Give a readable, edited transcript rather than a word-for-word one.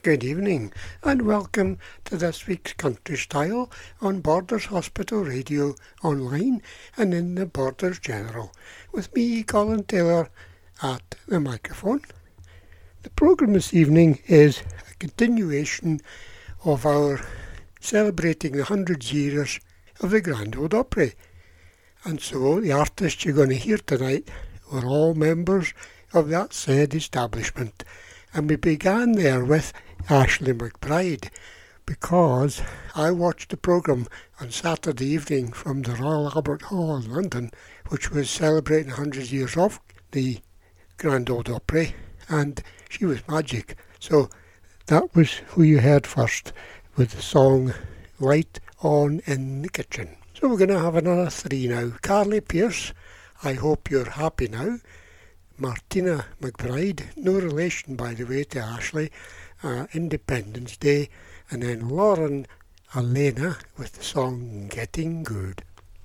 Good evening and welcome to this week's Country Style on Borders Hospital Radio online and in the Borders General with me, Colin Taylor, at the microphone. The programme this evening is a continuation of our celebrating the 100 years of the Grand Ole Opry. And so the artists you're going to hear tonight were all members of that said establishment. And we began there with Ashley McBryde because I watched the programme on Saturday evening from the Royal Albert Hall in London, which was celebrating 100 years of the Grand Ole Opry, and she was magic. So that was who you heard first with the song Light On in the Kitchen. So we're going to have another three now. Carly Pearce, I Hope You're Happy Now. Martina McBride, no relation by the way to Ashley, Independence Day, and then Lauren Elena with the song Getting Good.